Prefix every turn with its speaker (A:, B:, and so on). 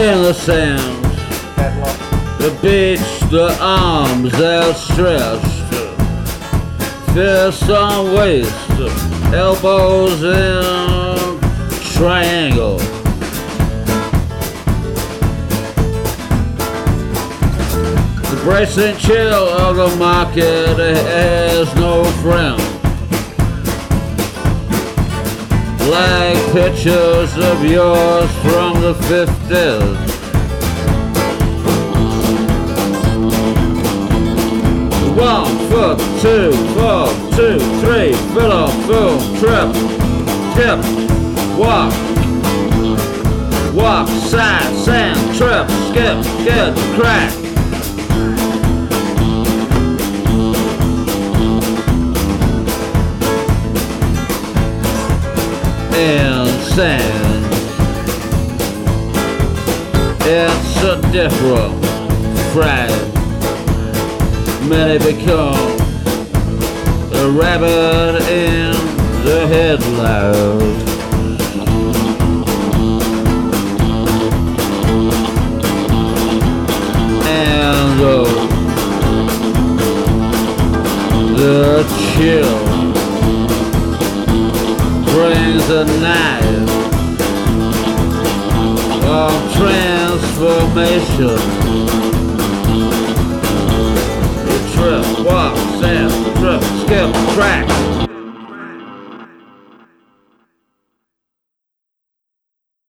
A: in the sand, the beach, the arms outstretched, fists on waist, elbows in triangle. The bracing chill of the market has no friend, like pictures of yours from the 50s. 1 foot, 2, 4, 2, 3, fiddle, boom, trip, skip, walk, walk, side, sand, trip, skip, skid, crack. And sand, it's a different fright. Many become a rabbit in the headlights. And the chill brings a night of transformation. Trip, walk, sand, trip, skip, track.